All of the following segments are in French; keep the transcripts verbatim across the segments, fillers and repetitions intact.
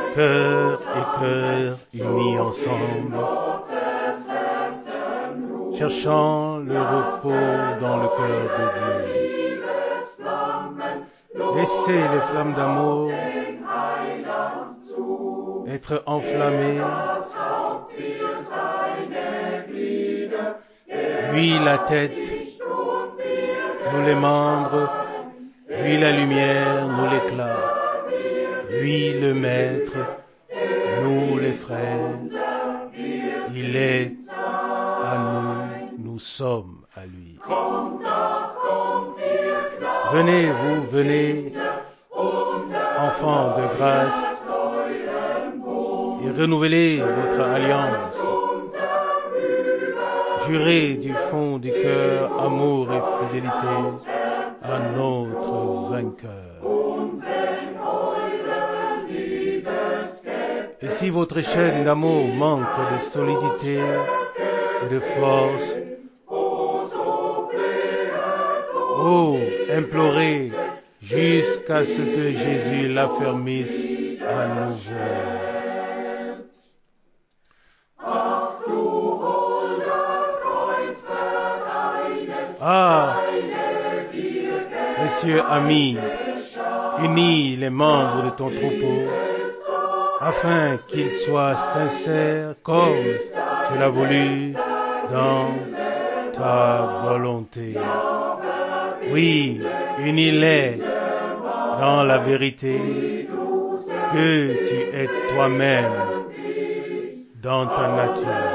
cœur et cœur unis ensemble, cherchant le repos dans le cœur de Dieu. Laissez les flammes d'amour être enflammées, lui la tête, nous les membres, lui la lumière, nous l'éclat, lui le maître, nous les frères, il est à nous, nous sommes à lui. Venez, vous venez, enfants de grâce, et renouvelez votre alliance. Jurez du fond du cœur amour et fidélité à notre vainqueur. Et si votre chaîne d'amour manque de solidité et de force, oh, implorez jusqu'à ce que Jésus l'affermisse à nouveau. Ah, précieux ami, unis les membres de ton troupeau, afin qu'ils soient sincères comme tu l'as voulu dans ta volonté. Oui, unis-les dans la vérité que tu es toi-même dans ta nature.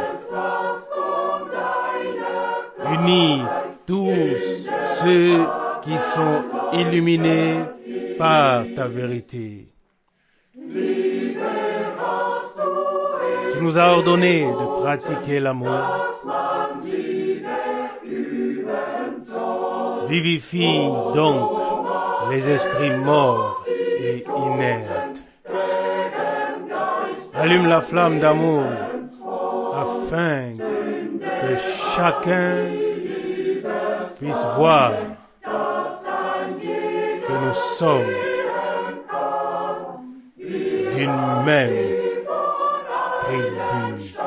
Unis tous ceux qui sont illuminés par ta vérité. Tu nous as ordonné de pratiquer l'amour. Vivifie donc les esprits morts et inertes. Allume la flamme d'amour afin que chacun puisse voir que nous sommes d'une même tribu.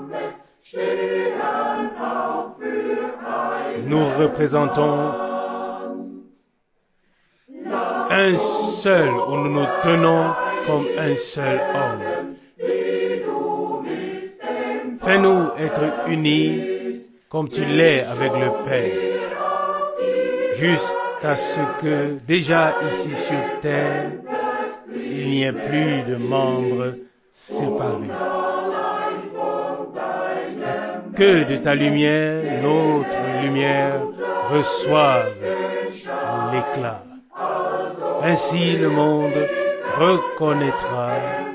Nous représentons un seul, où nous nous tenons comme un seul homme. Fais-nous être unis comme tu l'es avec le Père, jusqu'à ce que déjà ici sur terre, il n'y ait plus de membres séparés. Et que de ta lumière, notre lumière, reçoive l'éclat. Ainsi le monde reconnaîtra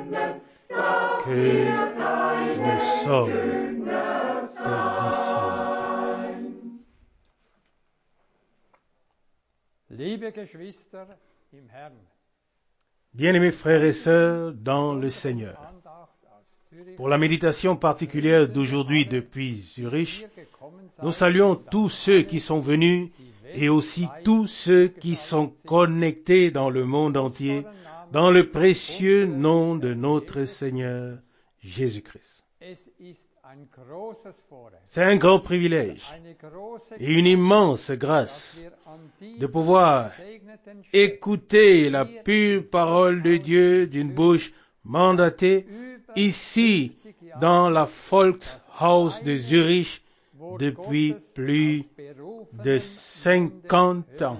que nous sommes tes disciples. Liebe Geschwister im Herrn, Bien-aimés frères et sœurs dans le Seigneur, pour la méditation particulière d'aujourd'hui depuis Zurich, nous saluons tous ceux qui sont venus et aussi tous ceux qui sont connectés dans le monde entier, dans le précieux nom de notre Seigneur Jésus-Christ. C'est un grand privilège et une immense grâce de pouvoir écouter la pure parole de Dieu d'une bouche mandatée ici dans la Volkshaus de Zurich depuis plus de cinquante ans.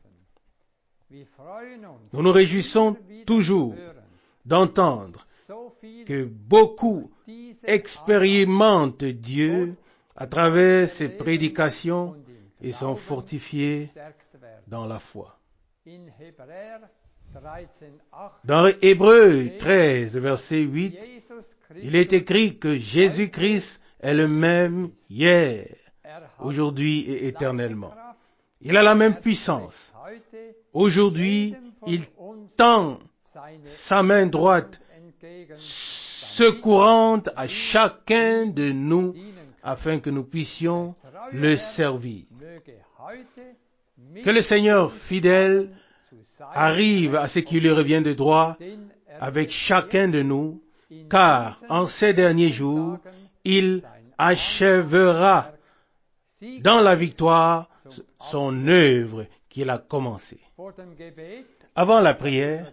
Nous nous réjouissons toujours d'entendre que beaucoup expérimentent Dieu à travers ses prédications et sont fortifiés dans la foi. Dans Hébreux treize, verset huit, il est écrit que Jésus-Christ est le même hier, aujourd'hui et éternellement. Il a la même puissance. Aujourd'hui, il tend sa main droite secourante à chacun de nous afin que nous puissions le servir. Que le Seigneur fidèle arrive à ce qui lui revient de droit avec chacun de nous, car en ces derniers jours, il achèvera dans la victoire son œuvre qu'il a commencée. Avant la prière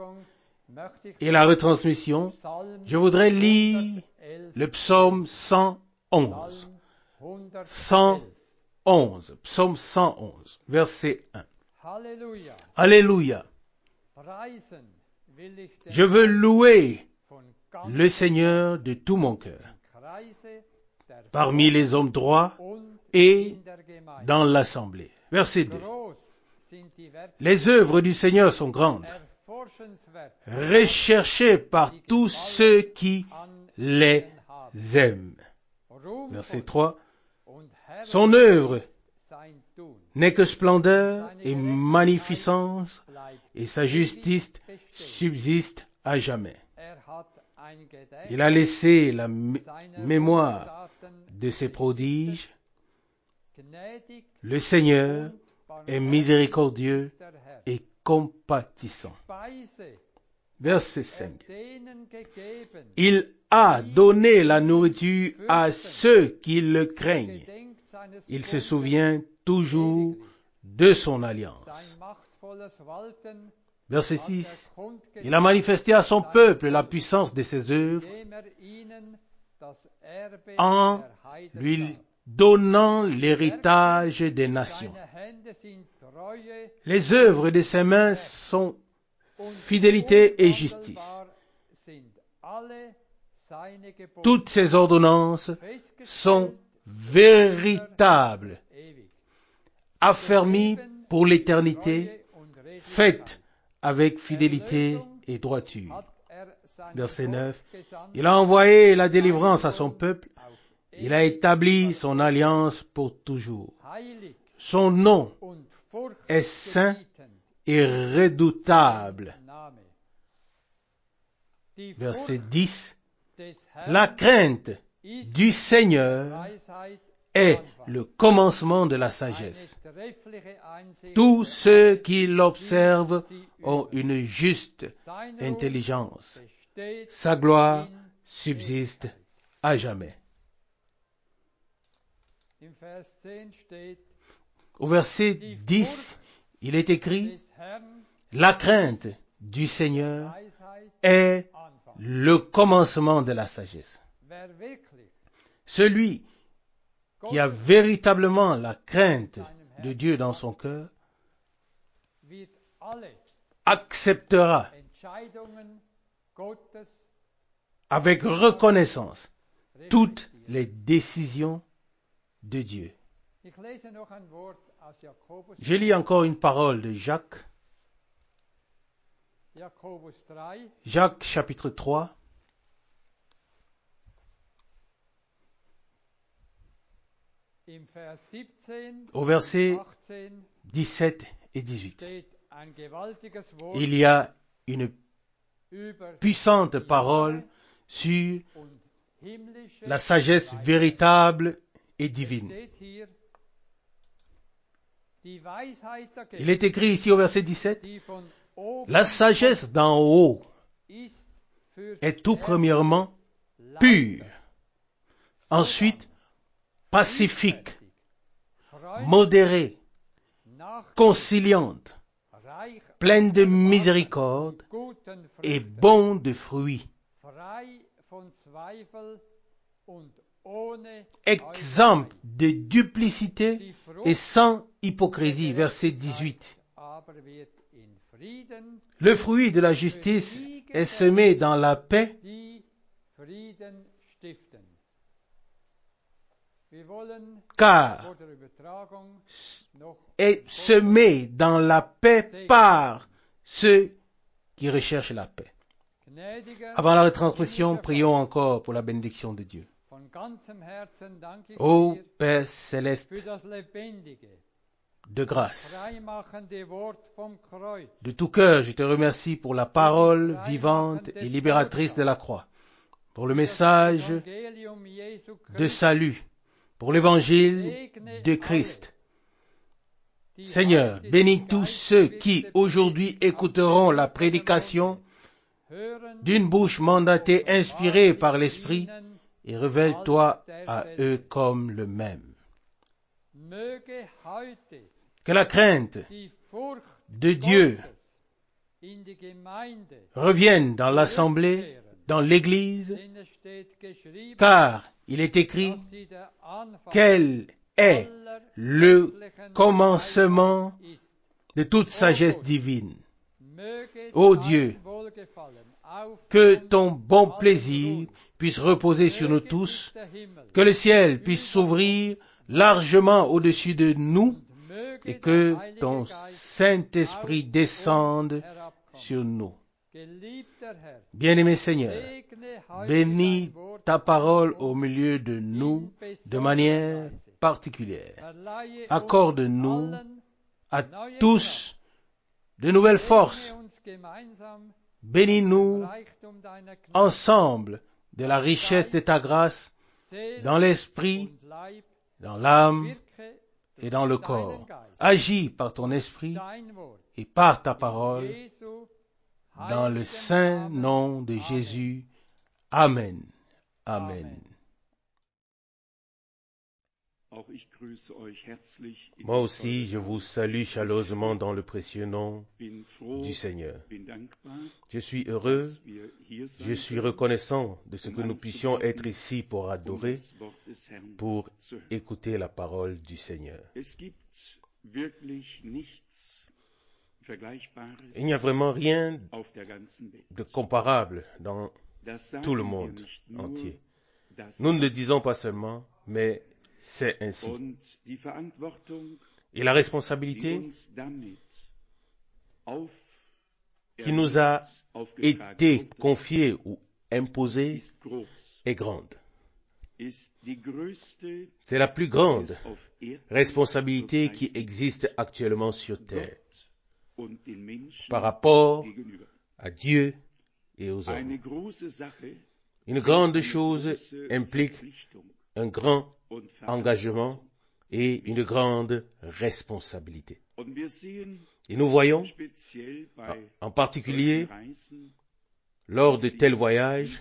et la retransmission, je voudrais lire le psaume cent onze. cent onze, psaume cent onze, verset un. Halleluja. Alléluia. Preisen will ich den Je veux louer von ganzem le Seigneur de tout mon cœur, Kreise der parmi les hommes droits und et in der Gemeinde. dans l'assemblée. Verset deux. Groß sind die Werke Les œuvres du Seigneur sont grandes, erforschenswert recherchées par tous ceux qui an les haben. aiment. Ruhmvoll Verset trois. und herrlich Son œuvre ist sein Tun. n'est que splendeur et magnificence, Bleibt et sa justice subsiste à jamais. Er hat ein Gedächtnis Il a laissé la mé- seiner mémoire Wohltaten de ses prodiges. gnädig Le Seigneur und est miséricordieux ist der Herr. et compatissant. Speise Verset er cinq. denen gegeben, Il a donné la nourriture à ceux qui le craignent. gedenkt seines Il se Bundes, souvient toujours de son sein alliance. machtvolles Walten Verset hat six. er kundgetan, Il a manifesté à son peuple la puissance de ses œuvres indem er ihnen das Erbe en der Heiden lui gab. donnant l'héritage des nations. Seine Hände sind Treue Les œuvres de ses mains sont und fidélité et justice. unwandelbar sind alle seine Gebote, Toutes ces ordonnances festgestellt sont véritables, ewig, affermies pour l'éternité, Treue und Redlichkeit. faites avec fidélité et droiture. Hat er seinem Verset Volk neuf. gesandt, Il a envoyé la délivrance à son peuple. auf Il a établi son alliance pour toujours. heilig Son nom und est saint furchtgebietend et redoutable. Name. Die Verset Furcht dix. des Herrn La crainte ist du Seigneur Weisheit est Anfang. le commencement de la Eine sagesse. treffliche Einsicht Tous der ceux Herren, qui l'observent sie ont üben. une juste Sein Ruf intelligence. besteht Sa gloire in subsiste Ewigkeit. à jamais. Im Vers zehn steht, Au verset dix, il est écrit, des Herrn la crainte du Seigneur Weisheit est Anfang. le commencement de la sagesse. Wer wirklich Celui qui a Gottes véritablement la crainte de Dieu dans son cœur wird alle acceptera Entscheidungen Gottes avec reconnaissance toutes respektieren. les décisions de Dieu. Ich lese noch ein Wort aus Jakobus, Je lis encore une parole de Jacques, Jakobus drei, Jacques chapitre trois, im Vers siebzehn, au verset achtzehn dix-sept et dix-huit. steht ein gewaltiges Wort Il y a une über puissante parole sur und himmlische la sagesse Weisheit. véritable et Es divine. steht hier, die Weisheit der Il est écrit ici au verset dix-sept, die von oben la sagesse d'en haut ist fürs est tout Erbe premièrement leicht, pure, ensuite pacifique, modérée, conciliante, reich pleine de an Erbarmen, miséricorde guten et Früchten, bon de fruits, frei von Zweifel und ohne exempt Heuchelei. de duplicité Die et Frucht sans hypocrisie. Verset dix-huit. aber wird in Frieden, Le fruit de la justice est semé dans la paix die Frieden stiften. Wir wollen car vor der Übertragung noch est semé dans la paix par ceux qui recherchent la paix. gnädiger, Avant la retransmission, himmlischer prions Vater, encore pour la bénédiction de Dieu. von ganzem Herzen danke ich Ô dir Père céleste für das lebendige, de grâce, freimachende Wort vom Kreuz, de tout cœur, je te remercie pour la parole vivante et libératrice de la croix, pour le message Evangelium Jesu de Christi, salut, pour l'évangile de Christ. die Seigneur, heute bénis die tous ceux qui geistgewirkte aujourd'hui Predigt écouteront la aus dem prédication d'une bouche mandatée, inspirée par l'Esprit, et révèle-toi à eux comme le même. Que la crainte de Dieu revienne dans l'assemblée, dans l'Église, car il est écrit quel est le commencement de toute sagesse divine. Ô Dieu, que ton bon plaisir puisse reposer sur nous tous, que le ciel puisse s'ouvrir largement au-dessus de nous et que ton Saint-Esprit descende sur nous. Bien-aimé Seigneur, bénis ta parole au milieu de nous de manière particulière. Accorde-nous à tous de nouvelles forces. Bénis-nous ensemble de la richesse de ta grâce dans l'esprit, dans l'âme et dans le corps. Agis par ton esprit et par ta parole dans le saint nom de Jésus. Amen. Amen. Moi aussi, je vous salue chaleureusement dans le précieux nom du Seigneur. Je suis heureux, je suis reconnaissant de ce que nous puissions être ici pour adorer, pour écouter la parole du Seigneur. Il n'y a vraiment rien de comparable dans tout le monde entier. Nous ne le disons pas seulement, mais c'est ainsi. Et la responsabilité qui nous a été confiée ou imposée est grande. C'est la plus grande responsabilité qui existe actuellement sur terre par rapport à Dieu et aux hommes. Une grande chose implique un grand engagement et une grande responsabilité. Et nous voyons, en particulier, lors de tels voyages,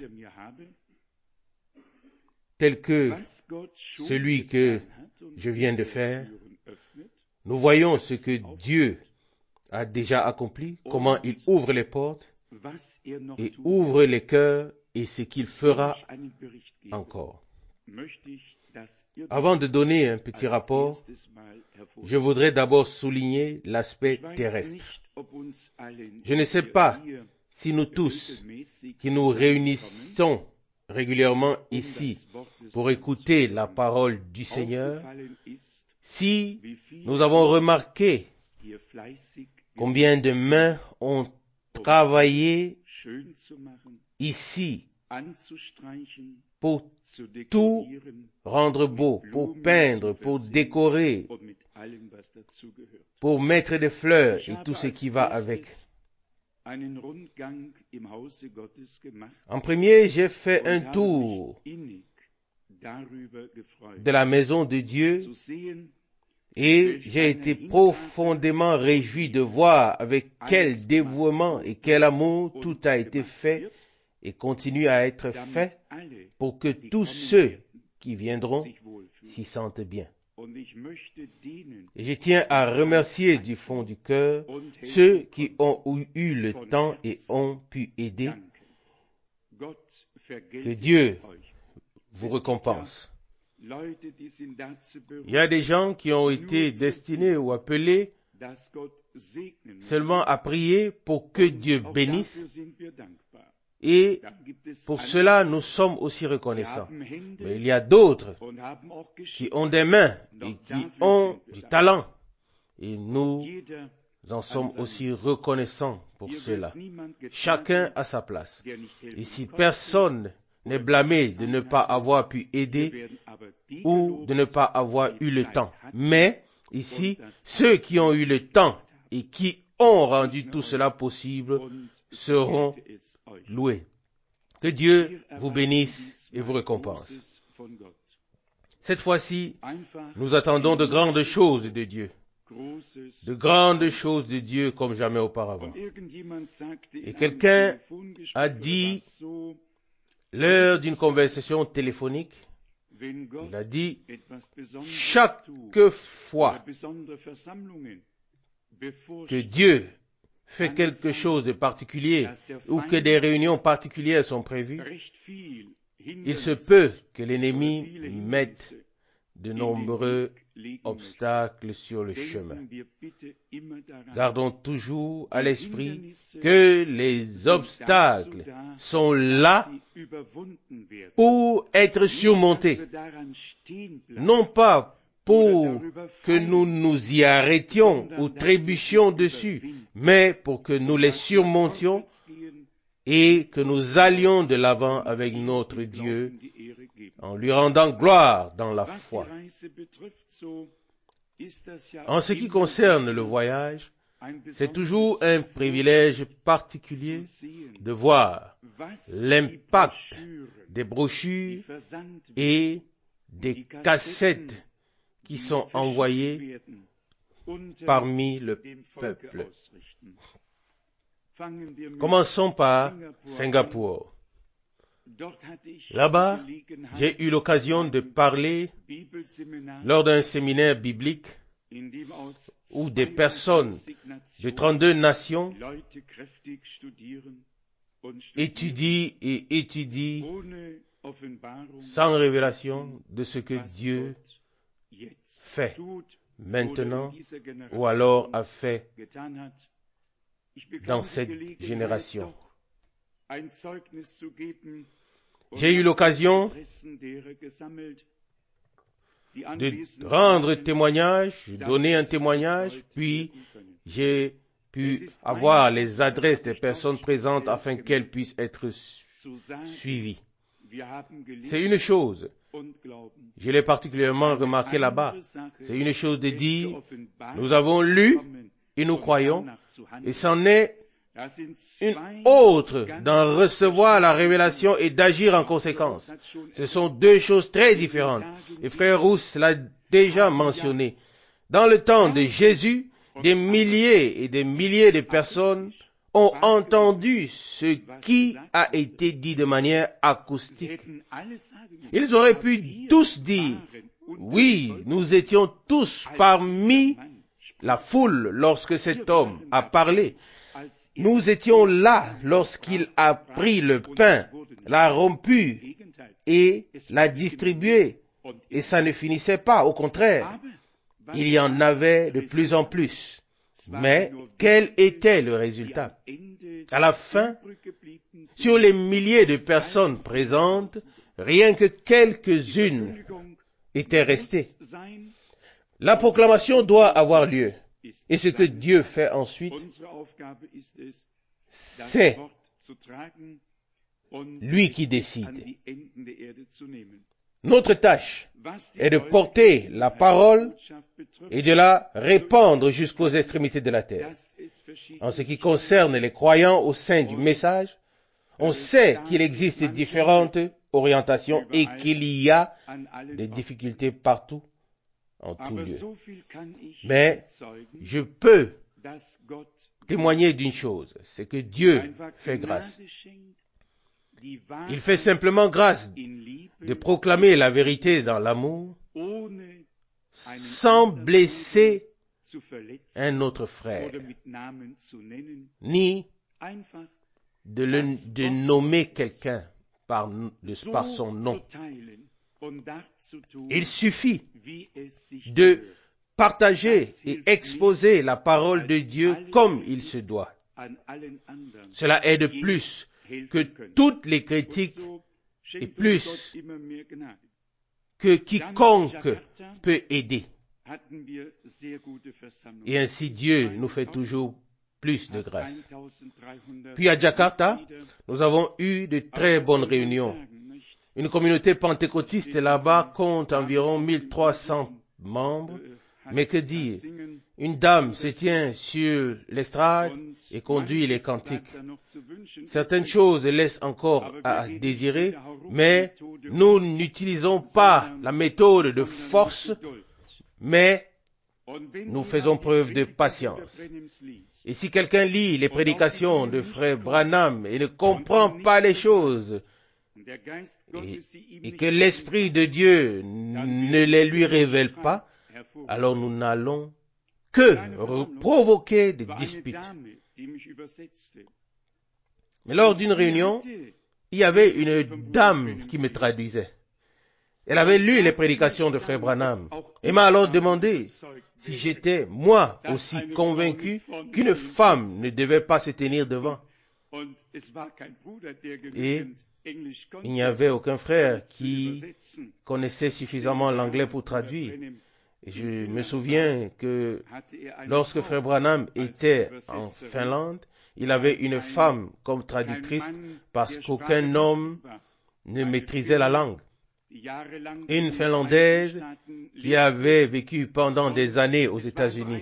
tels que celui que je viens de faire, nous voyons ce que Dieu a déjà accompli, comment il ouvre les portes et ouvre les cœurs et ce qu'il fera encore. Avant de donner un petit rapport, je voudrais d'abord souligner l'aspect terrestre. Je ne sais pas si nous tous, qui nous réunissons régulièrement ici pour écouter la parole du Seigneur, si nous avons remarqué combien de mains ont travaillé ici pour tout rendre beau, pour peindre, pour décorer, pour mettre des fleurs et tout ce qui va avec. En premier, j'ai fait un tour de la maison de Dieu et j'ai été profondément réjoui de voir avec quel dévouement et quel amour tout a été fait et continue à être fait pour que tous ceux qui viendront s'y sentent bien. Et je tiens à remercier du fond du cœur ceux qui ont eu le temps et ont pu aider. Que Dieu vous récompense. Il y a des gens qui ont été destinés ou appelés seulement à prier pour que Dieu bénisse. Et pour cela, nous sommes aussi reconnaissants. Mais il y a d'autres qui ont des mains et qui ont du talent. Et nous en sommes aussi reconnaissants pour cela. Chacun à sa place. Et si personne n'est blâmé de ne pas avoir pu aider ou de ne pas avoir eu le temps. Mais ici, ceux qui ont eu le temps et qui ont rendu tout cela possible seront loués. Que Dieu vous bénisse et vous récompense. Cette fois-ci, nous attendons de grandes choses de Dieu. de grandes choses de Dieu comme jamais auparavant. Et quelqu'un a dit, l'heure d'une conversation téléphonique, il a dit, chaque fois que Dieu fait quelque chose de particulier ou que des réunions particulières sont prévues, il se peut que l'ennemi mette de nombreux obstacles sur le chemin. Gardons toujours à l'esprit que les obstacles sont là pour être surmontés, non pas pour que nous nous y arrêtions ou trébuchions dessus, mais pour que nous les surmontions et que nous allions de l'avant avec notre Dieu en lui rendant gloire dans la foi. En ce qui concerne le voyage, c'est toujours un privilège particulier de voir l'impact des brochures et des cassettes qui sont envoyées parmi le peuple. Commençons par Singapour. Là-bas, j'ai eu l'occasion de parler lors d'un séminaire biblique où des personnes de trente-deux nations étudient et étudient sans révélation de ce que Dieu fait maintenant ou alors a fait dans cette génération. J'ai eu l'occasion de rendre témoignage, donner un témoignage, puis j'ai pu avoir les adresses des personnes présentes afin qu'elles puissent être suivies. C'est une chose, je l'ai particulièrement remarqué là-bas, c'est une chose de dire, nous avons lu et nous croyons, et c'en est une autre d'en recevoir la révélation et d'agir en conséquence. Ce sont deux choses très différentes. Et frère Rousse l'a déjà mentionné. Dans le temps de Jésus, des milliers et des milliers de personnes ont entendu ce qui a été dit de manière acoustique. Ils auraient pu tous dire, oui, nous étions tous parmi la foule lorsque cet homme a parlé. Nous étions là lorsqu'il a pris le pain, l'a rompu et l'a distribué. Et ça ne finissait pas, au contraire. Il y en avait de plus en plus. Mais quel était le résultat? À la fin, sur les milliers de personnes présentes, rien que quelques-unes étaient restées. La proclamation doit avoir lieu. Et ce que Dieu fait ensuite, c'est lui qui décide. Notre tâche est de porter la parole et de la répandre jusqu'aux extrémités de la terre. En ce qui concerne les croyants au sein du message, on sait qu'il existe différentes orientations et qu'il y a des difficultés partout, en tout lieu. Mais je peux témoigner d'une chose, c'est que Dieu fait grâce. Il fait simplement grâce de proclamer la vérité dans l'amour sans blesser un autre frère, ni de, le, de nommer quelqu'un par, de, par son nom. Il suffit de partager et exposer la parole de Dieu comme il se doit. Cela aide plus que toutes les critiques et plus que quiconque peut aider. Et ainsi Dieu nous fait toujours plus de grâce. Puis à Jakarta, nous avons eu de très bonnes réunions. Une communauté pentecôtiste là-bas compte environ mille trois cents membres. Mais que dire? Une dame se tient sur l'estrade et conduit les cantiques. Certaines choses laissent encore à désirer, mais nous n'utilisons pas la méthode de force, mais nous faisons preuve de patience. Et si quelqu'un lit les prédications de frère Branham et ne comprend pas les choses, et, et que l'Esprit de Dieu ne les lui révèle pas, alors nous n'allons que provoquer des disputes. Mais lors d'une réunion, il y avait une dame qui me traduisait. Elle avait lu les prédications de frère Branham et m'a alors demandé si j'étais, moi aussi, convaincu qu'une femme ne devait pas se tenir devant. Et il n'y avait aucun frère qui connaissait suffisamment l'anglais pour traduire. Et je me souviens que lorsque frère Branham était en Finlande, il avait une femme comme traductrice parce qu'aucun homme ne maîtrisait la langue. Une Finlandaise qui avait vécu pendant des années aux États-Unis.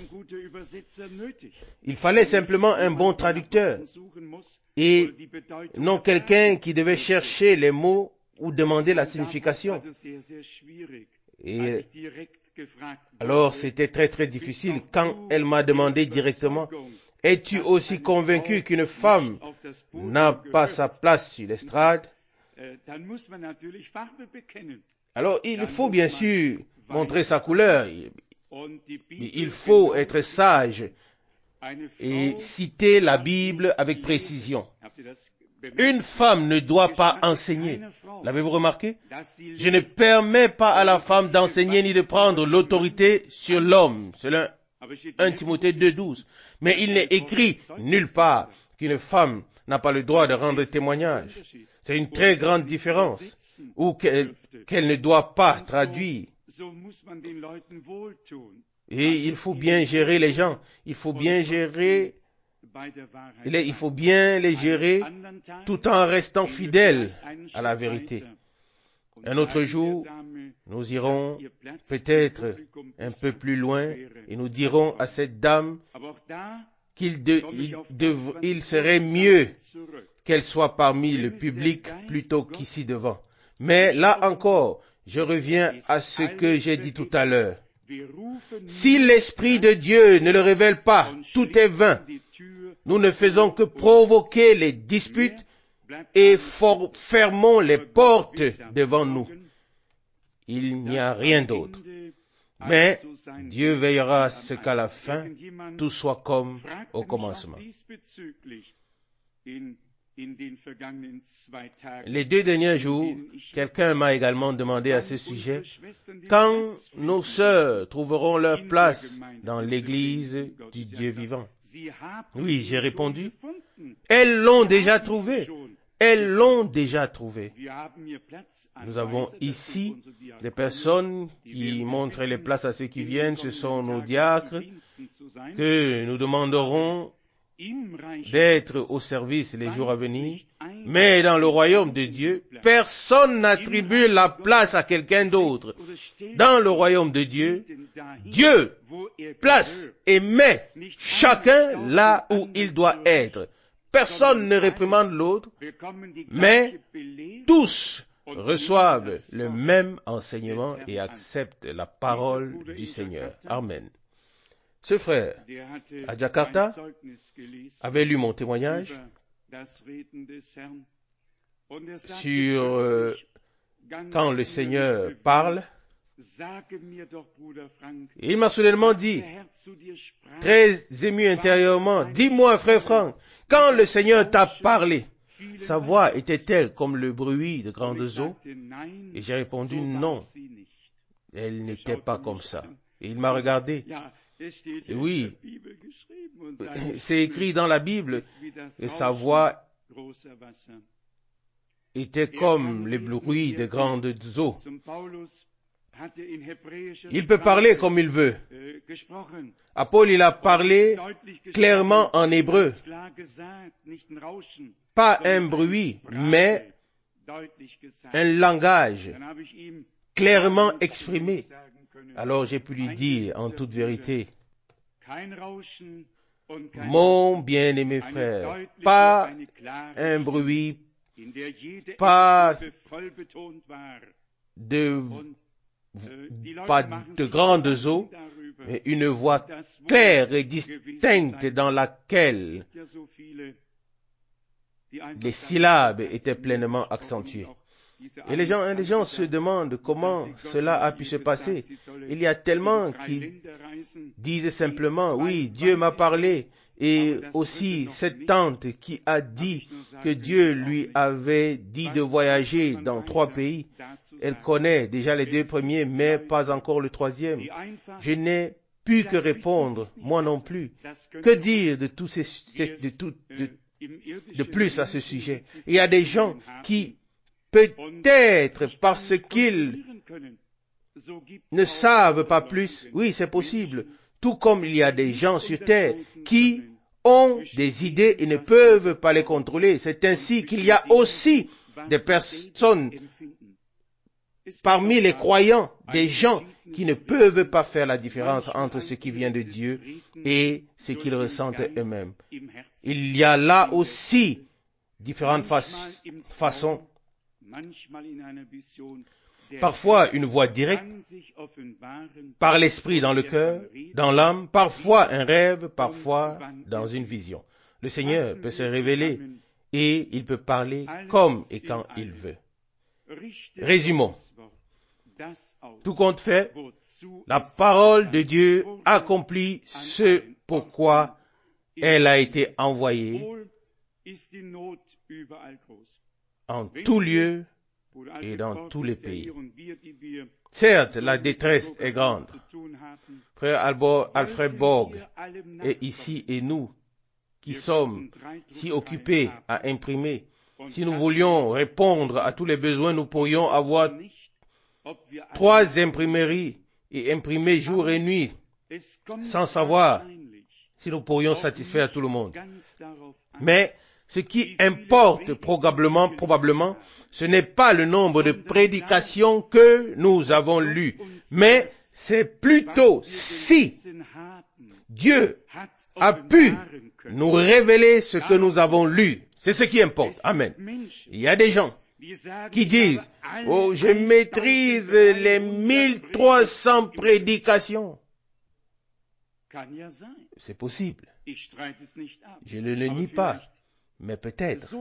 Il fallait simplement un bon traducteur et non quelqu'un qui devait chercher les mots ou demander la signification. Et alors c'était très très difficile quand elle m'a demandé directement: es-tu aussi convaincu qu'une femme n'a pas sa place sur l'estrade? Alors il faut bien sûr montrer sa couleur, il faut être sage et citer la Bible avec précision. Une femme ne doit pas enseigner. L'avez-vous remarqué? Je ne permets pas à la femme d'enseigner ni de prendre l'autorité sur l'homme. Selon un Timothée deux douze. Mais il n'est écrit nulle part qu'une femme n'a pas le droit de rendre témoignage. C'est une très grande différence. Ou qu'elle, qu'elle ne doit pas traduire. Et il faut bien gérer les gens. Il faut bien gérer, il faut bien les gérer tout en restant fidèle à la vérité. Un autre jour, nous irons peut-être un peu plus loin et nous dirons à cette dame qu'il de, il, dev, il serait mieux qu'elle soit parmi le public plutôt qu'ici devant. Mais là encore, je reviens à ce que j'ai dit tout à l'heure. Si l'Esprit de Dieu ne le révèle pas, tout est vain. Nous ne faisons que provoquer les disputes et for- fermons les portes devant nous. Il n'y a rien d'autre. Mais Dieu veillera à ce qu'à la fin, tout soit comme au commencement. Les deux derniers jours, quelqu'un m'a également demandé à ce sujet quand nos sœurs trouveront leur place dans l'église du Dieu vivant. Oui, j'ai répondu, elles l'ont déjà trouvé. Elles l'ont déjà trouvé. Nous avons ici des personnes qui montrent les places à ceux qui viennent. Ce sont nos diacres que nous demanderons d'être au service les jours à venir. Mais dans le royaume de Dieu, personne n'attribue la place à quelqu'un d'autre. Dans le royaume de Dieu, Dieu place et met chacun là où il doit être. Personne ne réprimande l'autre, mais tous reçoivent le même enseignement et acceptent la parole du Seigneur. Amen. Ce frère, à Jakarta, avait lu mon témoignage sur euh, quand le Seigneur parle. Et il m'a soudainement dit, très ému intérieurement, dis-moi, frère Franck, quand le Seigneur t'a parlé, sa voix était-elle comme le bruit de grandes eaux? Et j'ai répondu non, elle n'était pas comme ça. Et il m'a regardé. Et oui, c'est écrit dans la Bible, et sa voix était comme le bruit de grandes eaux. Il peut parler comme il veut. À Paul, il a parlé clairement en hébreu. Pas un bruit, mais un langage clairement exprimé. Alors j'ai pu lui dire en toute vérité, mon bien-aimé frère, pas un bruit, pas de, pas de grandes eaux, mais une voix claire et distincte dans laquelle les syllabes étaient pleinement accentuées. Et les gens, les gens se demandent comment cela a pu se passer. Il y a tellement qui disent simplement, oui, Dieu m'a parlé. Et aussi cette tante qui a dit que Dieu lui avait dit de voyager dans trois pays. Elle connaît déjà les deux premiers, mais pas encore le troisième. Je n'ai pu que répondre, moi non plus. Que dire de tous ces, de tout, de, de plus à ce sujet? Il y a des gens qui, peut-être parce qu'ils ne savent pas plus, oui, c'est possible, tout comme il y a des gens sur terre qui ont des idées et ne peuvent pas les contrôler. C'est ainsi qu'il y a aussi des personnes parmi les croyants, des gens qui ne peuvent pas faire la différence entre ce qui vient de Dieu et ce qu'ils ressentent eux-mêmes. Il y a là aussi différentes fa- façons. Parfois une voix directe, par l'esprit dans le cœur, dans l'âme, parfois un rêve, parfois dans une vision. Le Seigneur peut se révéler et il peut parler comme et quand il veut. Résumons. Tout compte fait, la parole de Dieu accomplit ce pourquoi elle a été envoyée en tout lieu et dans tous les pays. Certes, la détresse est grande. Frère Albo, Alfred Borg est ici et nous, qui sommes si occupés à imprimer, si nous voulions répondre à tous les besoins, nous pourrions avoir trois imprimeries et imprimer jour et nuit, sans savoir si nous pourrions satisfaire tout le monde. Mais ce qui importe probablement, probablement, ce n'est pas le nombre de prédications que nous avons lues, mais c'est plutôt si Dieu a pu nous révéler ce que nous avons lu. C'est ce qui importe. Amen. Il y a des gens qui disent, oh, je maîtrise les mille trois cents prédications. C'est possible. Je ne le nie pas. Mais peut-être,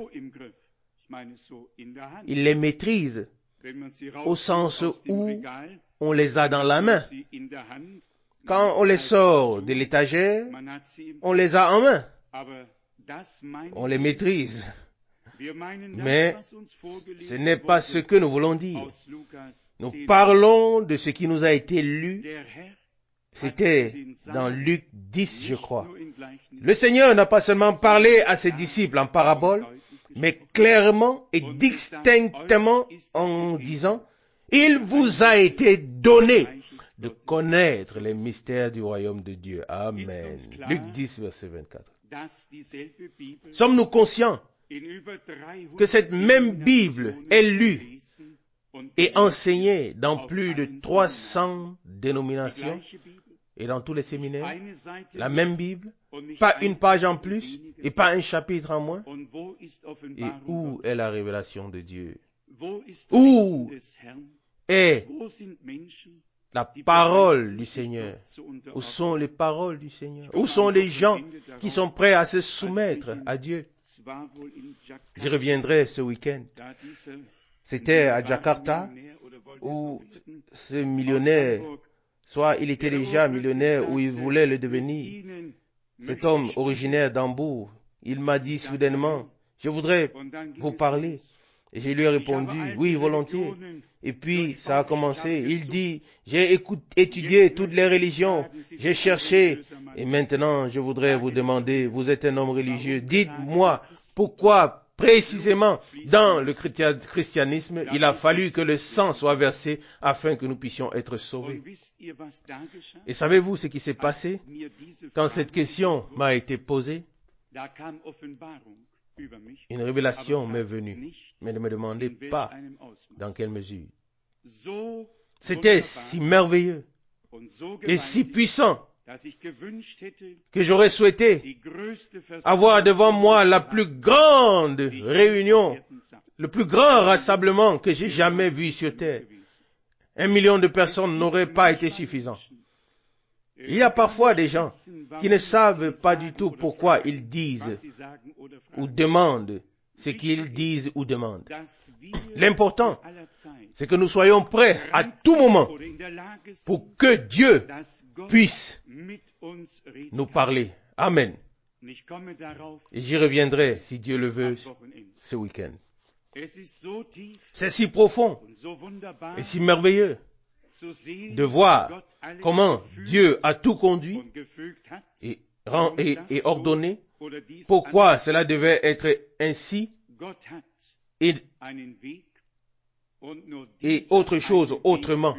il les maîtrise au sens où on les a dans la main. Quand on les sort de l'étagère, on les a en main. On les maîtrise. Mais ce n'est pas ce que nous voulons dire. Nous parlons de ce qui nous a été lu. C'était dans Luc dix, je crois. Le Seigneur n'a pas seulement parlé à ses disciples en parabole, mais clairement et distinctement en disant, il vous a été donné de connaître les mystères du royaume de Dieu. Amen. Luc dix, verset vingt-quatre. Sommes-nous conscients que cette même Bible est lue et enseignée dans plus de trois cents dénominations et dans tous les séminaires? La même Bible, pas une page en plus et pas un chapitre en moins. Et où est la révélation de Dieu? Où est la parole du Seigneur? Où sont les paroles du Seigneur? Où sont les gens qui sont prêts à se soumettre à Dieu? J'y reviendrai ce week-end. C'était à Jakarta où ce millionnaire, soit il était déjà millionnaire ou il voulait le devenir, cet homme originaire d'Hambourg, il m'a dit soudainement, je voudrais vous parler. Et je lui ai répondu, oui, volontiers. Et puis, ça a commencé. Il dit, j'ai écoute, étudié toutes les religions, j'ai cherché, et maintenant, je voudrais vous demander, vous êtes un homme religieux, dites-moi, pourquoi, précisément, dans le christianisme, il a fallu que le sang soit versé afin que nous puissions être sauvés. Et savez-vous ce qui s'est passé quand cette question m'a été posée? Une révélation m'est venue, mais ne me demandez pas dans quelle mesure. C'était si merveilleux et si puissant que j'aurais souhaité avoir devant moi la plus grande réunion, le plus grand rassemblement que j'ai jamais vu sur terre. Un million de personnes n'aurait pas été suffisant. Il y a parfois des gens qui ne savent pas du tout pourquoi ils disent ou demandent ce qu'ils disent ou demandent. L'important, c'est que nous soyons prêts à tout moment pour que Dieu puisse nous parler. Amen. Et j'y reviendrai, si Dieu le veut, ce week-end. C'est si profond et si merveilleux de voir comment Dieu a tout conduit et, rend, et, et ordonné, pourquoi cela devait être ainsi et, et autre chose autrement.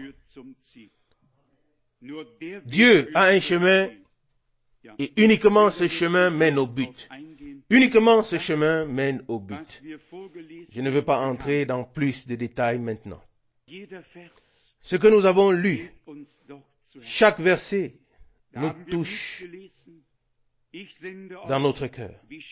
Dieu a un chemin et uniquement ce chemin mène au but. Uniquement ce chemin mène au but. Je ne veux pas entrer dans plus de détails maintenant. Ce que nous avons lu, chaque verset nous touche dans notre cœur.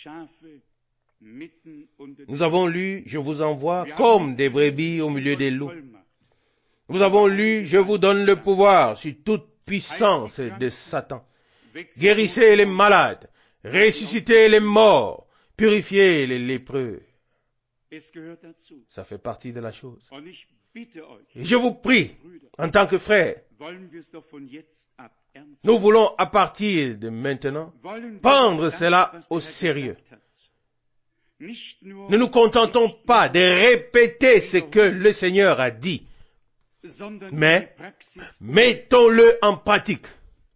Nous avons lu, je vous envoie comme des brebis au milieu des loups. Nous avons lu, je vous donne le pouvoir sur toute puissance de Satan. Guérissez les malades, ressuscitez les morts, purifiez les lépreux. Ça fait partie de la chose. Et je vous prie, en tant que frère, nous voulons à partir de maintenant prendre cela au sérieux. Ne nous contentons pas de répéter ce que le Seigneur a dit, mais mettons-le en pratique.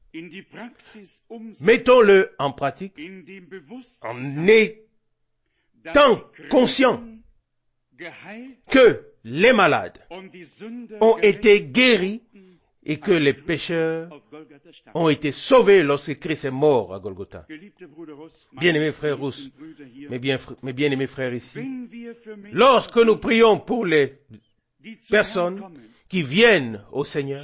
Mettons-le en pratique en étant conscients que les malades ont été guéris et que les pécheurs ont été sauvés lorsque Christ est mort à Golgotha. Bien-aimés frères Rousse, mes, bien, mes bien-aimés frères ici, lorsque nous prions pour les personnes qui viennent au Seigneur,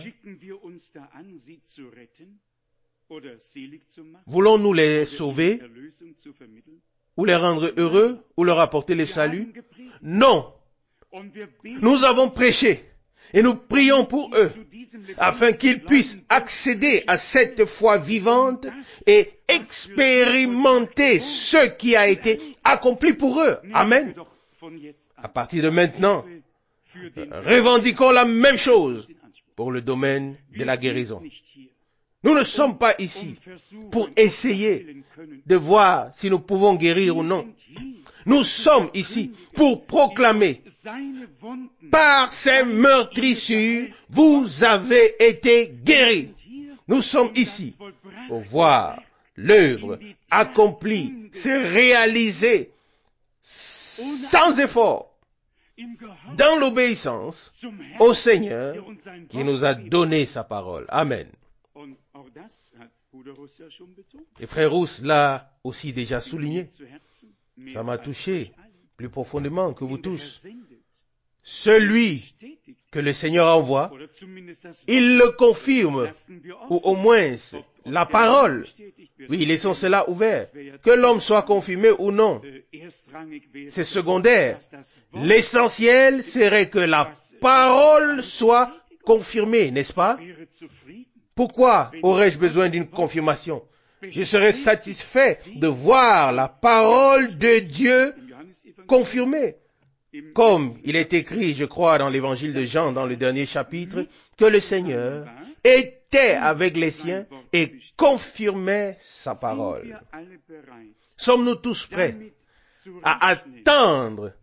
voulons-nous les sauver ou les rendre heureux ou leur apporter le salut? Non. Nous avons prêché et nous prions pour eux afin qu'ils puissent accéder à cette foi vivante et expérimenter ce qui a été accompli pour eux. Amen. À partir de maintenant, revendiquons la même chose pour le domaine de la guérison. Nous ne sommes pas ici pour essayer de voir si nous pouvons guérir ou non. Nous sommes ici pour proclamer, par ces meurtrissures, vous avez été guéris. Nous sommes ici pour voir l'œuvre accomplie, se réaliser sans effort, dans l'obéissance au Seigneur qui nous a donné sa parole. Amen. Et frère Rousse l'a aussi déjà souligné. Ça m'a touché plus profondément que vous tous. Celui que le Seigneur envoie, il le confirme, ou au moins la parole. Oui, laissons cela ouvert. Que l'homme soit confirmé ou non, c'est secondaire. L'essentiel serait que la parole soit confirmée, n'est-ce pas? Pourquoi aurais-je besoin d'une confirmation? Je serais satisfait de voir la parole de Dieu confirmée. Comme il est écrit, je crois, dans l'évangile de Jean, dans le dernier chapitre, que le Seigneur était avec les siens et confirmait sa parole. Sommes-nous tous prêts à attendre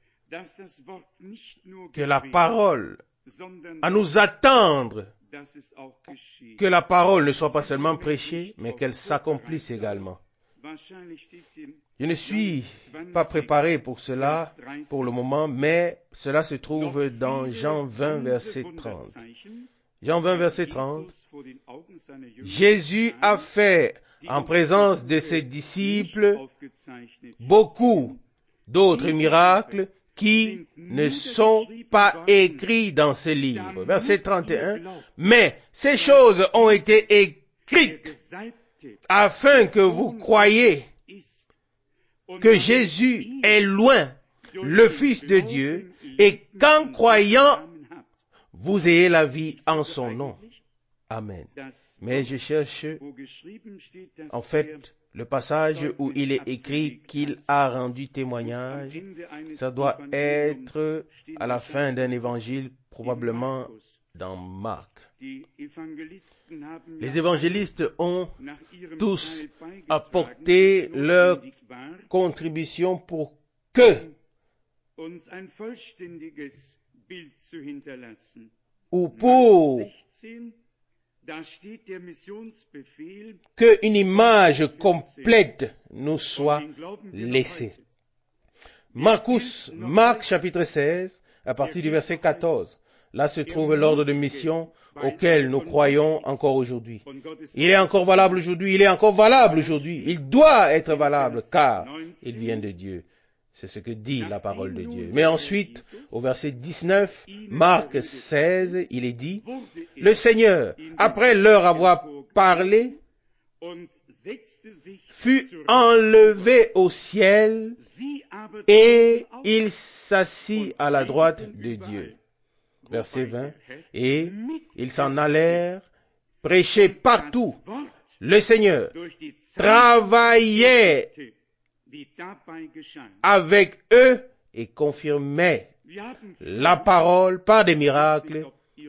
que la parole, à nous attendre que la parole ne soit pas seulement prêchée, mais qu'elle s'accomplisse également? Je ne suis pas préparé pour cela pour le moment, mais cela se trouve dans Jean vingt, verset trente. Jean vingt, verset trente. Jésus a fait, en présence de ses disciples, beaucoup d'autres miracles qui ne sont pas écrits dans ce livre. Verset trente et un. Mais ces choses ont été écrites afin que vous croyiez que Jésus est loin, le Fils de Dieu, et qu'en croyant, vous ayez la vie en son nom. Amen. Mais je cherche, en fait, le passage où il est écrit qu'il a rendu témoignage. Ça doit être à la fin d'un évangile, probablement dans Marc. Les évangélistes ont tous apporté leur contribution pour que ou pour qu'une image complète nous soit laissée. Marcus, Marc chapitre seize, à partir du verset quatorze. Là se trouve l'ordre de mission auquel nous croyons encore aujourd'hui. Il est encore valable aujourd'hui, il est encore valable aujourd'hui. Il doit être valable car il vient de Dieu. C'est ce que dit la parole de Dieu. Mais ensuite, au verset dix-neuf, Marc seize, il est dit, « Le Seigneur, après leur avoir parlé, fut enlevé au ciel et il s'assit à la droite de Dieu. » Verset vingt, « Et ils s'en allèrent prêcher partout. Le Seigneur travaillait avec eux et confirmait la parole par des miracles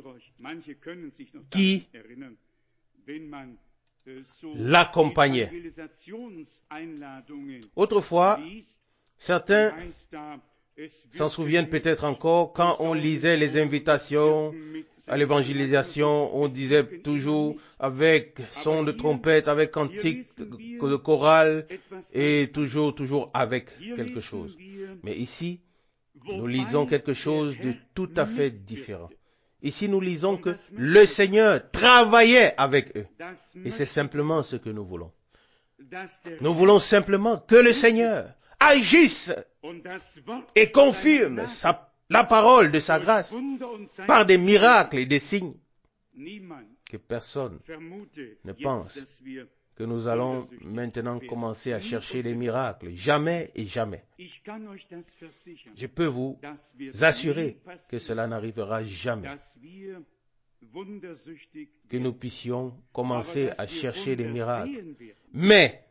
qui l'accompagnaient. » Autrefois, certains s'en souviennent peut-être encore, quand on lisait les invitations à l'évangélisation, on disait toujours avec son de trompette, avec cantique de chorale et toujours, toujours avec quelque chose. Mais ici, nous lisons quelque chose de tout à fait différent. Ici, nous lisons que le Seigneur travaillait avec eux. Et c'est simplement ce que nous voulons. Nous voulons simplement que le Seigneur agisse et confirme sa, la parole de sa grâce par des miracles et des signes. Que personne ne pense que nous allons maintenant commencer à chercher les miracles. Jamais et jamais. Je peux vous assurer que cela n'arrivera jamais. Que nous puissions commencer à chercher des miracles. Mais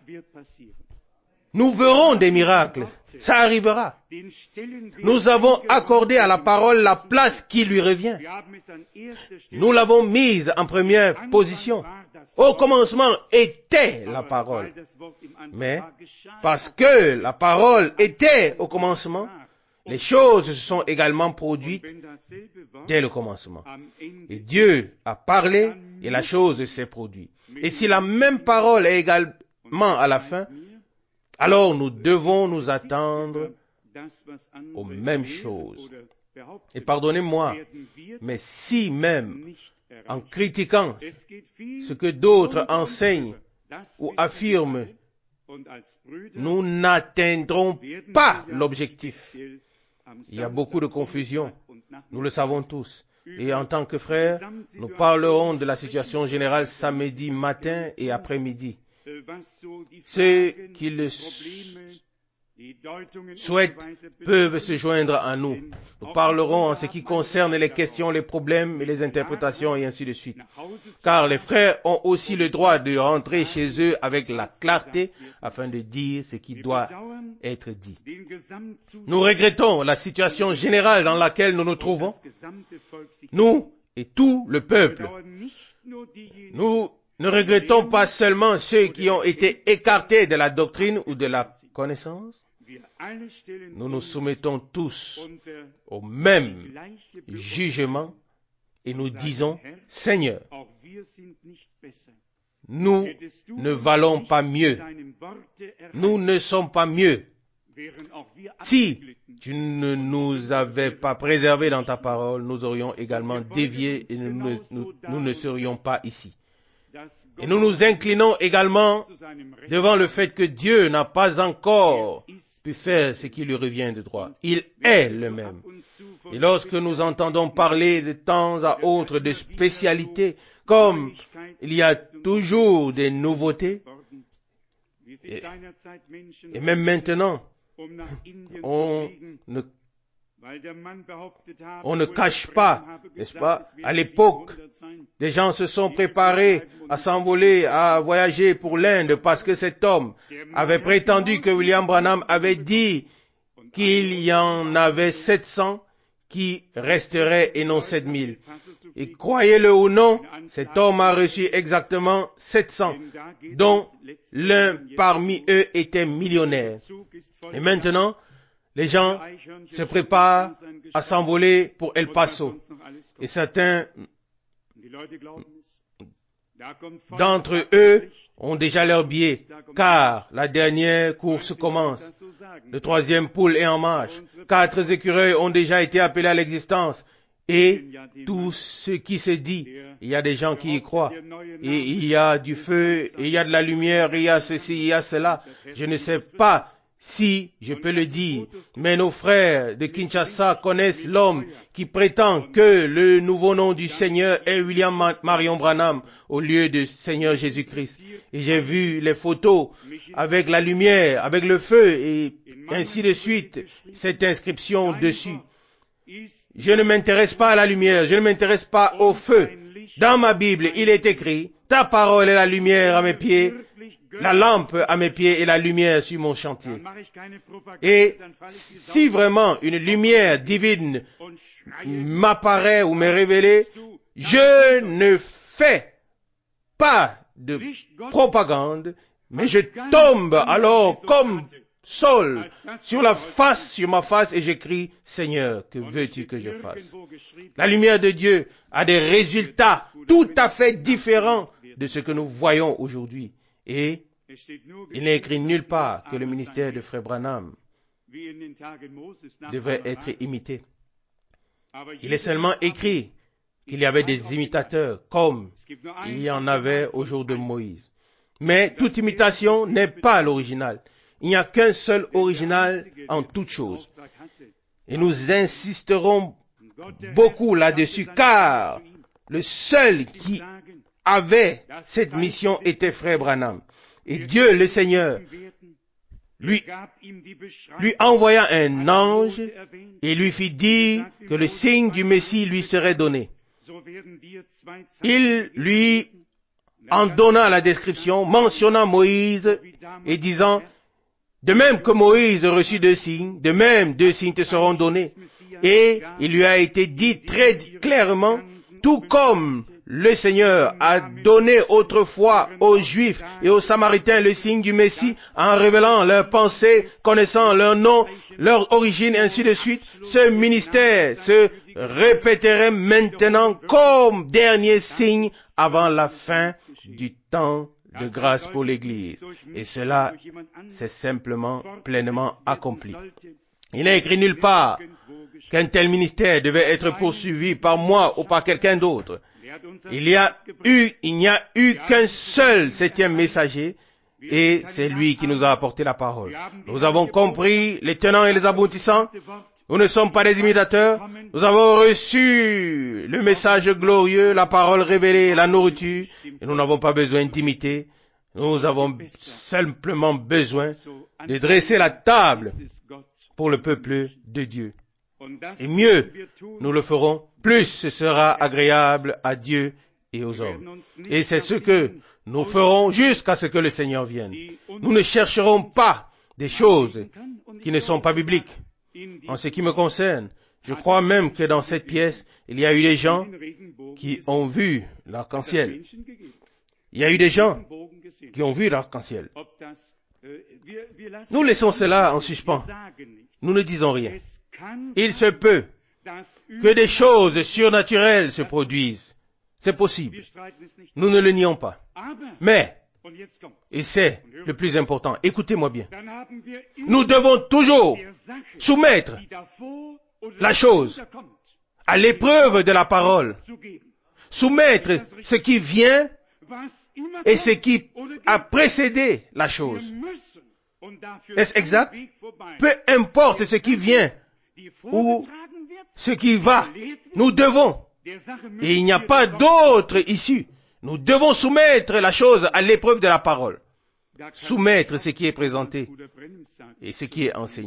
nous verrons des miracles. Ça arrivera. Nous avons accordé à la parole la place qui lui revient. Nous l'avons mise en première position. Au commencement était la parole. Mais parce que la parole était au commencement, les choses se sont également produites dès le commencement. Et Dieu a parlé et la chose s'est produite. Et si la même parole est également à la fin, alors nous devons nous attendre aux mêmes choses. Et pardonnez-moi, mais si même en critiquant ce que d'autres enseignent ou affirment, nous n'atteindrons pas l'objectif. Il y a beaucoup de confusion, nous le savons tous. Et en tant que frères, nous parlerons de la situation générale samedi matin et après-midi. Ceux qui le souhaitent peuvent se joindre à nous. Nous parlerons en ce qui concerne les questions, les problèmes et les interprétations et ainsi de suite. Car les frères ont aussi le droit de rentrer chez eux avec la clarté afin de dire ce qui doit être dit. Nous regrettons la situation générale dans laquelle nous nous trouvons, nous et tout le peuple. Nous ne regrettons pas seulement ceux qui ont été écartés de la doctrine ou de la connaissance. Nous nous soumettons tous au même jugement et nous disons, Seigneur, nous ne valons pas mieux. Nous ne sommes pas mieux. Si tu ne nous avais pas préservés dans ta parole, nous aurions également dévié et nous ne, nous, nous ne serions pas ici. Et nous nous inclinons également devant le fait que Dieu n'a pas encore pu faire ce qui lui revient de droit. Il est le même. Et lorsque nous entendons parler de temps à autre de spécialités, comme il y a toujours des nouveautés, et, et même maintenant, on ne On ne cache pas, n'est-ce pas? À l'époque, des gens se sont préparés à s'envoler, à voyager pour l'Inde parce que cet homme avait prétendu que William Branham avait dit qu'il y en avait sept cents qui resteraient et non sept mille. Et croyez-le ou non, cet homme a reçu exactement sept cents, dont l'un parmi eux était millionnaire. Et maintenant, les gens se préparent à s'envoler pour El Paso. Et certains d'entre eux ont déjà leur billet, car la dernière course commence. Le troisième poule est en marche. Quatre écureuils ont déjà été appelés à l'existence. Et tout ce qui se dit, il y a des gens qui y croient. Et il y a du feu, et il y a de la lumière, et il y a ceci, il y a cela. Je ne sais pas si je peux le dire, mais nos frères de Kinshasa connaissent l'homme qui prétend que le nouveau nom du Seigneur est William Marion Branham au lieu de Seigneur Jésus-Christ. Et j'ai vu les photos avec la lumière, avec le feu et ainsi de suite, cette inscription dessus. Je ne m'intéresse pas à la lumière, je ne m'intéresse pas au feu. Dans ma Bible, il est écrit, ta parole est la lumière à mes pieds, la lampe à mes pieds et la lumière sur mon chantier. Et si vraiment une lumière divine m'apparaît ou m'est révélée, je ne fais pas de propagande, mais je tombe alors comme Saul sur la face, sur ma face, et j'écris, Seigneur, que veux-tu que je fasse? La lumière de Dieu a des résultats tout à fait différents de ce que nous voyons aujourd'hui. Et il n'est écrit nulle part que le ministère de Frère Branham devrait être imité. Il est seulement écrit qu'il y avait des imitateurs, comme il y en avait au jour de Moïse. Mais toute imitation n'est pas l'original. Il n'y a qu'un seul original en toute chose. Et nous insisterons beaucoup là-dessus, car le seul qui avait cette mission était Frère Branham. Et Dieu, le Seigneur, lui, lui envoya un ange et lui fit dire que le signe du Messie lui serait donné. Il lui en donna la description, mentionnant Moïse et disant, de même que Moïse reçut deux signes, de même deux signes te seront donnés. Et il lui a été dit très clairement, tout comme le Seigneur a donné autrefois aux Juifs et aux Samaritains le signe du Messie en révélant leurs pensées, connaissant leur nom, leur origine, ainsi de suite. Ce ministère se répéterait maintenant comme dernier signe avant la fin du temps de grâce pour l'Église. Et cela, c'est simplement pleinement accompli. Il n'est écrit nulle part qu'un tel ministère devait être poursuivi par moi ou par quelqu'un d'autre. Il y a eu, il n'y a eu qu'un seul septième messager, et c'est lui qui nous a apporté la parole. Nous avons compris les tenants et les aboutissants. Nous ne sommes pas des imitateurs. Nous avons reçu le message glorieux, la parole révélée, la nourriture, et nous n'avons pas besoin d'imiter. Nous avons simplement besoin de dresser la table pour le peuple de Dieu. Et mieux nous le ferons, plus ce sera agréable à Dieu et aux hommes. Et c'est ce que nous ferons jusqu'à ce que le Seigneur vienne. Nous ne chercherons pas des choses qui ne sont pas bibliques. En ce qui me concerne, je crois même que dans cette pièce, il y a eu des gens qui ont vu l'arc-en-ciel. Il y a eu des gens qui ont vu l'arc-en-ciel. Nous laissons cela en suspens. Nous ne disons rien. Il se peut que des choses surnaturelles se produisent. C'est possible. Nous ne le nions pas. Mais, et c'est le plus important, écoutez-moi bien, nous devons toujours soumettre la chose à l'épreuve de la parole. Soumettre ce qui vient et ce qui a précédé la chose. Est-ce exact? Peu importe ce qui vient ou ce qui va, nous devons, et il n'y a pas d'autre issue, nous devons soumettre la chose à l'épreuve de la parole. Soumettre ce qui est présenté et ce qui est enseigné.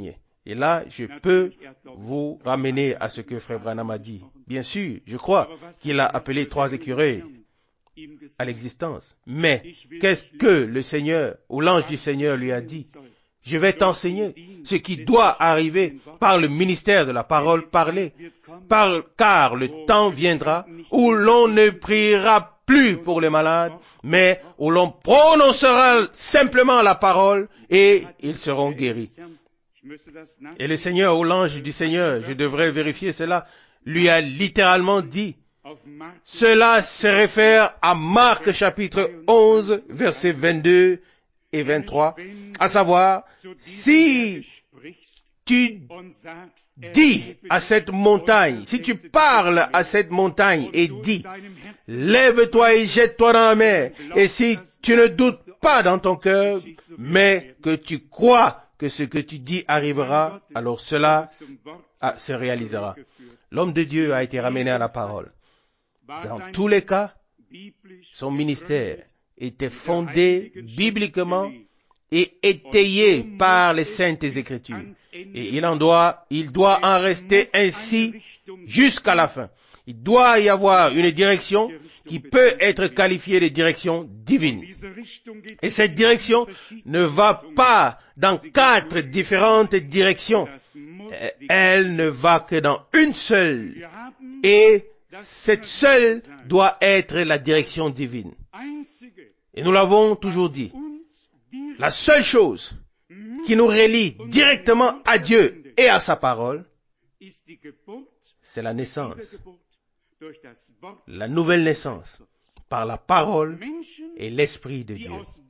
Et là, je peux vous ramener à ce que Frère Branham a dit. Bien sûr, je crois qu'il a appelé trois écureuils à l'existence. Mais qu'est-ce que le Seigneur ou l'ange du Seigneur lui a dit? Je vais t'enseigner ce qui doit arriver par le ministère de la parole parlée, par, car le temps viendra où l'on ne priera plus pour les malades, mais où l'on prononcera simplement la parole et ils seront guéris. Et le Seigneur ou l'ange du Seigneur, je devrais vérifier cela, lui a littéralement dit, cela se réfère à Marc chapitre onze, versets vingt-deux et vingt-trois, à savoir, si tu dis à cette montagne, si tu parles à cette montagne et dis, lève-toi et jette-toi dans la mer, et si tu ne doutes pas dans ton cœur, mais que tu crois que ce que tu dis arrivera, alors cela se réalisera. L'homme de Dieu a été ramené à la parole. Dans tous les cas, son ministère était fondé bibliquement et étayé par les saintes écritures. Et il en doit, il doit en rester ainsi jusqu'à la fin. Il doit y avoir une direction qui peut être qualifiée de direction divine. Et cette direction ne va pas dans quatre différentes directions. Elle ne va que dans une seule. Et cette seule doit être la direction divine. Et nous l'avons toujours dit. La seule chose qui nous relie directement à Dieu et à sa parole, c'est la naissance. La nouvelle naissance par la parole et l'Esprit de Dieu.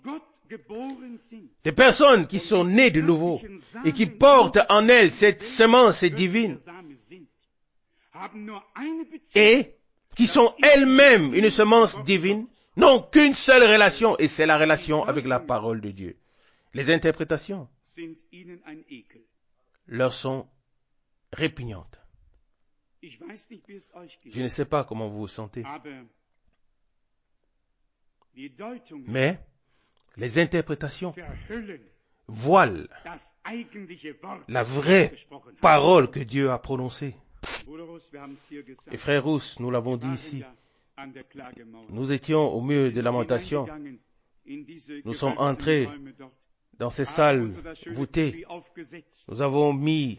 Des personnes qui sont nées de nouveau et qui portent en elles cette semence divine et qui sont elles-mêmes une semence divine, n'ont qu'une seule relation et c'est la relation avec la parole de Dieu. Les interprétations leur sont répugnantes. Je ne sais pas comment vous vous sentez. Mais les interprétations voilent la vraie parole que Dieu a prononcée. Et frère Rousse, nous l'avons dit ici, nous étions au mur de lamentation. Nous sommes entrés dans ces salles voûtées. Nous avons mis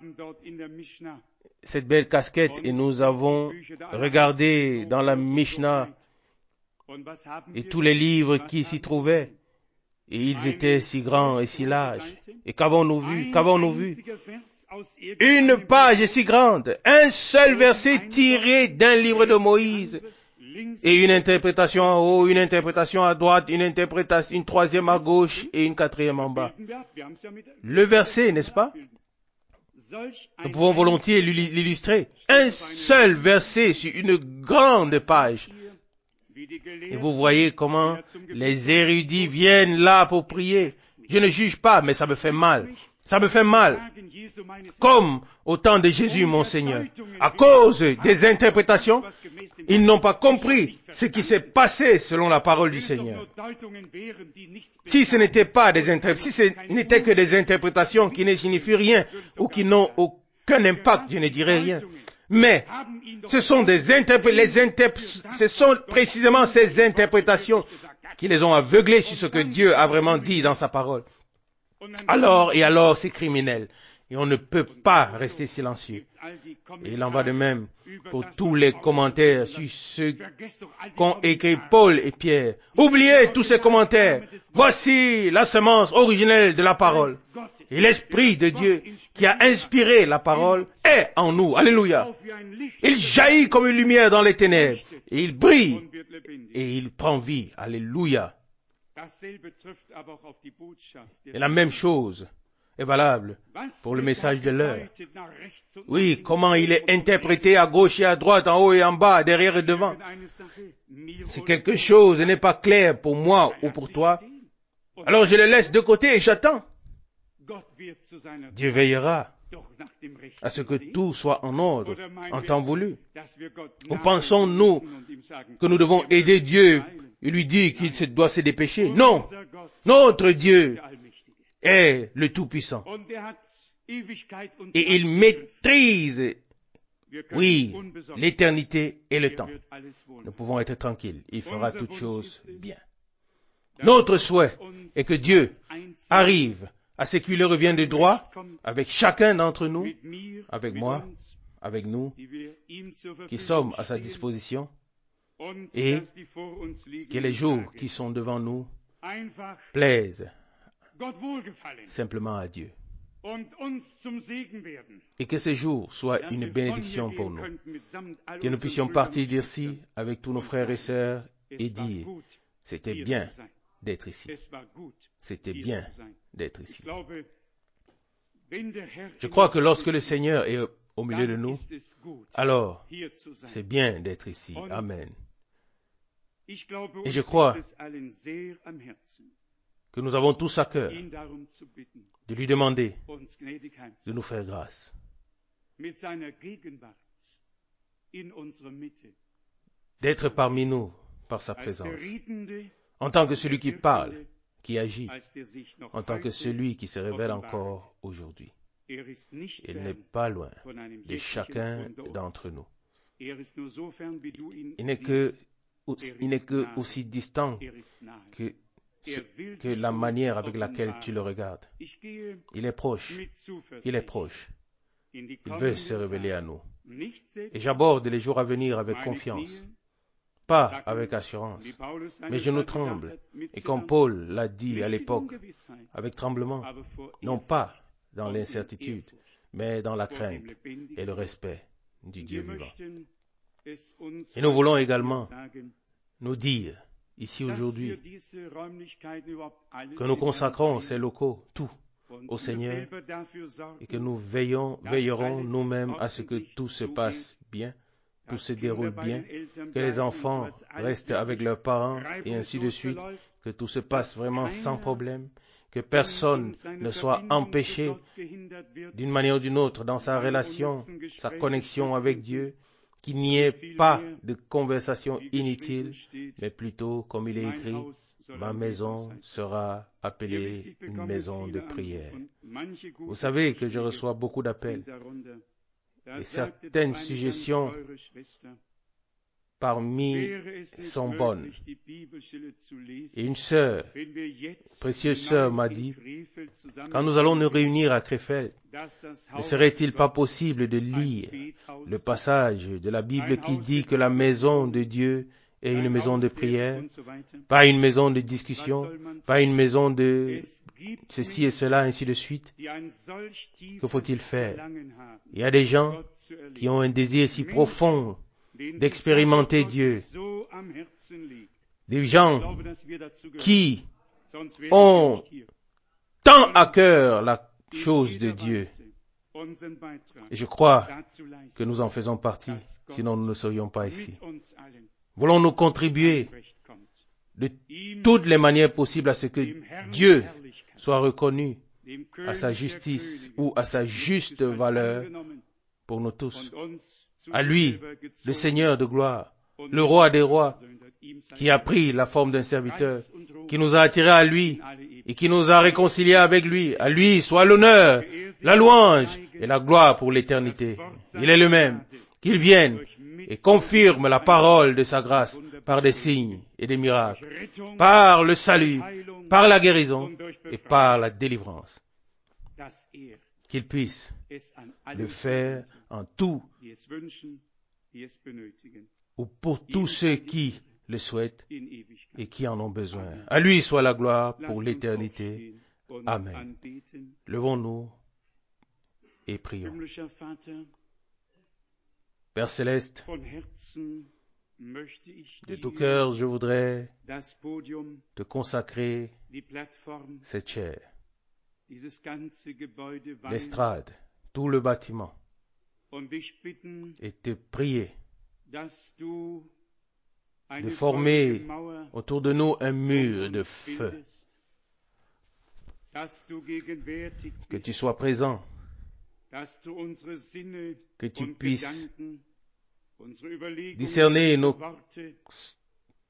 cette belle casquette et nous avons regardé dans la Mishnah et tous les livres qui s'y trouvaient. Et ils étaient si grands et si larges. Et qu'avons-nous vu? Qu'avons-nous vu? Une page si grande, un seul verset tiré d'un livre de Moïse. Et une interprétation en haut, une interprétation à droite, une interprétation, une troisième à gauche et une quatrième en bas. Le verset, n'est-ce pas? Nous pouvons volontiers l'illustrer. Un seul verset sur une grande page. Et vous voyez comment les érudits viennent là pour prier. Je ne juge pas, mais ça me fait mal. Ça me fait mal. Comme au temps de Jésus, mon Seigneur. À cause des interprétations, ils n'ont pas compris ce qui s'est passé selon la parole du Seigneur. Si ce n'était pas des interprétations, si ce n'était que des interprétations qui ne signifient rien ou qui n'ont aucun impact, je ne dirais rien. Mais ce sont des interpré- les interp- ce sont précisément ces interprétations qui les ont aveuglés sur ce que Dieu a vraiment dit dans sa parole. Alors et alors c'est criminel. Et on ne peut pas rester silencieux. Et il en va de même pour tous les commentaires sur ce qu'ont écrit Paul et Pierre. Oubliez tous ces commentaires. Voici la semence originelle de la parole. Et l'Esprit de Dieu qui a inspiré la parole est en nous. Alléluia. Il jaillit comme une lumière dans les ténèbres. Et il brille. Et il prend vie. Alléluia. Et la même chose est valable pour le message de l'heure. Oui, comment il est interprété à gauche et à droite, en haut et en bas, derrière et devant. Si quelque chose n'est pas clair pour moi ou pour toi, alors je le laisse de côté et j'attends. Dieu veillera à ce que tout soit en ordre, en temps voulu. Ou pensons-nous que nous devons aider Dieu et lui dire qu'il se doit se dépêcher? Non! Notre Dieu est le Tout-Puissant. et il maîtrise, oui, l'éternité et le temps. Nous pouvons être tranquilles. Il fera toutes choses bien. Notre souhait est que Dieu arrive à ce qui lui revient de droit avec chacun d'entre nous, avec moi, avec nous, qui sommes à sa disposition, et que les jours qui sont devant nous plaisent simplement à Dieu. Et que ces jours soient une bénédiction pour nous. Que nous puissions partir d'ici avec tous nos frères et sœurs et dire, c'était bien d'être ici. C'était bien d'être ici. Je crois que lorsque le Seigneur est au milieu de nous, alors c'est bien d'être ici. Amen. Et je crois que nous avons tous à cœur de lui demander de nous faire grâce, d'être parmi nous par sa présence, en tant que celui qui parle, qui agit, en tant que celui qui se révèle encore aujourd'hui. Il n'est pas loin de chacun d'entre nous. Il n'est que, il n'est que aussi distant que que la manière avec laquelle tu le regardes. Il est proche. Il est proche. Il veut se révéler à nous. Et j'aborde les jours à venir avec confiance. Pas avec assurance. Mais je nous tremble. Et comme Paul l'a dit à l'époque, avec tremblement. Non pas dans l'incertitude, mais dans la crainte et le respect du Dieu vivant. Et nous voulons également nous dire ici aujourd'hui, que nous consacrons ces locaux, tout, au Seigneur, et que nous veillons, veillerons nous-mêmes à ce que tout se passe bien, tout se déroule bien, que les enfants restent avec leurs parents, et ainsi de suite, que tout se passe vraiment sans problème, que personne ne soit empêché d'une manière ou d'une autre dans sa relation, sa connexion avec Dieu, qu'il n'y ait pas de conversation inutile, mais plutôt, comme il est écrit, ma maison sera appelée une maison de prière. Vous savez que je reçois beaucoup d'appels et certaines suggestions parmi sont bonnes. Et une sœur, précieuse sœur, m'a dit, quand nous allons nous réunir à Krefeld, ne serait-il pas possible de lire le passage de la Bible qui dit que la maison de Dieu est une maison de prière, pas une maison de discussion, pas une maison de ceci et cela, ainsi de suite? Que faut-il faire? Il y a des gens qui ont un désir si profond d'expérimenter Dieu. Des gens qui ont tant à cœur la chose de Dieu. Et je crois que nous en faisons partie, sinon nous ne serions pas ici. Voulons-nous contribuer de toutes les manières possibles à ce que Dieu soit reconnu à sa justice ou à sa juste valeur pour nous tous. À lui, le Seigneur de gloire, le roi des rois, qui a pris la forme d'un serviteur, qui nous a attirés à lui et qui nous a réconciliés avec lui. À lui soit l'honneur, la louange et la gloire pour l'éternité. Il est le même. Qu'il vienne et confirme la parole de sa grâce par des signes et des miracles, par le salut, par la guérison et par la délivrance. Qu'il puisse le faire en tout ou pour tous ceux qui le souhaitent et qui en ont besoin. À lui soit la gloire pour l'éternité. Amen. Levons-nous et prions. Père Céleste, de tout cœur, je voudrais te consacrer cette chaire, l'estrade, tout le bâtiment, et te prier de former autour de nous un mur de feu, que tu sois présent, que tu puisses discerner nos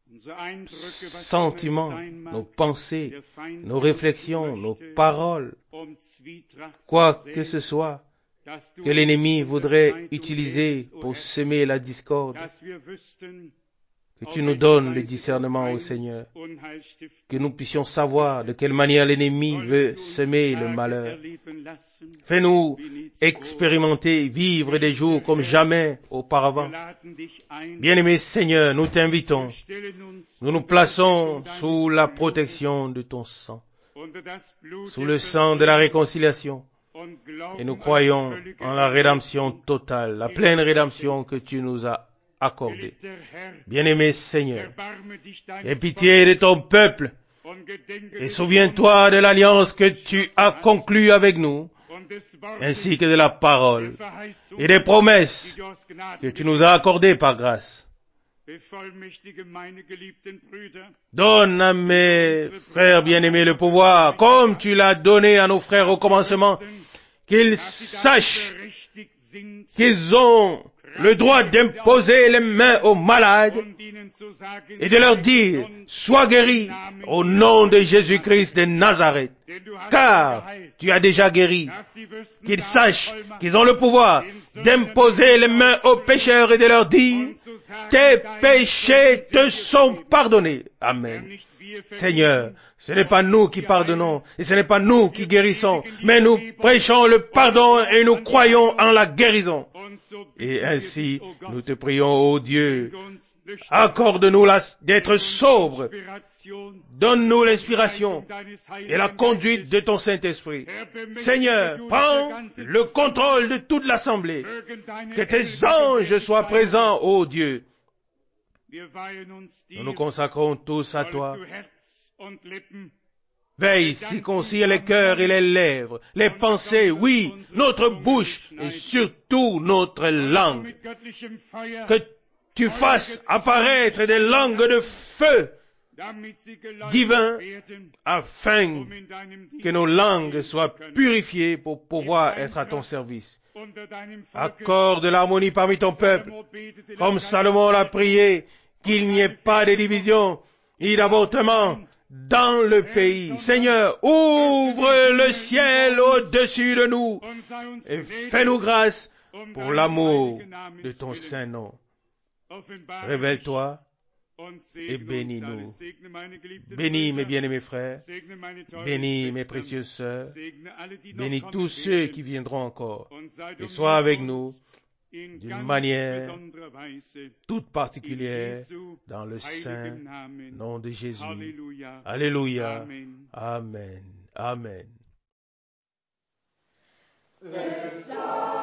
sentiments, nos pensées, nos réflexions, nos paroles, quoi que ce soit que l'ennemi voudrait utiliser pour semer la discorde, que tu nous donnes le discernement, ô Seigneur, que nous puissions savoir de quelle manière l'ennemi veut semer le malheur. Fais-nous expérimenter, vivre des jours comme jamais auparavant. Bien-aimé Seigneur, nous t'invitons, nous nous plaçons sous la protection de ton sang, sous le sang de la réconciliation, et nous croyons en la rédemption totale, la pleine rédemption que tu nous as accordée. Bien-aimé Seigneur, aie pitié de ton peuple et souviens-toi de l'alliance que tu as conclue avec nous, ainsi que de la parole et des promesses que tu nous as accordées par grâce. Donne à mes frères bien-aimés le pouvoir, comme tu l'as donné à nos frères au commencement, qu'ils sachent qu'ils ont le droit d'imposer les mains aux malades et de leur dire, sois guéri au nom de Jésus-Christ de Nazareth, car tu as déjà guéri. Qu'ils sachent qu'ils ont le pouvoir d'imposer les mains aux pécheurs et de leur dire, tes péchés te sont pardonnés. Amen. Seigneur, ce n'est pas nous qui pardonnons et ce n'est pas nous qui guérissons, mais nous prêchons le pardon et nous croyons en la guérison. Et ainsi, nous te prions, ô Dieu, accorde-nous la, d'être sobres, donne-nous l'inspiration et la conduite de ton Saint-Esprit. Seigneur, prends le contrôle de toute l'assemblée, que tes anges soient présents, ô Dieu. Nous nous consacrons tous à toi. Veille, circoncire les cœurs et les lèvres, les pensées, oui, notre bouche et surtout notre langue. Que tu fasses apparaître des langues de feu divin afin que nos langues soient purifiées pour pouvoir être à ton service. Accorde l'harmonie parmi ton peuple, comme Salomon l'a prié, qu'il n'y ait pas de division ni d'avortement dans le pays. Seigneur, ouvre le ciel au-dessus de nous et fais-nous grâce pour l'amour de ton saint nom. Révèle-toi et bénis-nous. Bénis mes bien-aimés frères, bénis mes précieuses sœurs, bénis tous ceux qui viendront encore et sois avec nous d'une manière toute particulière dans le saint nom de Jésus. Alléluia. Amen. Amen. Amen.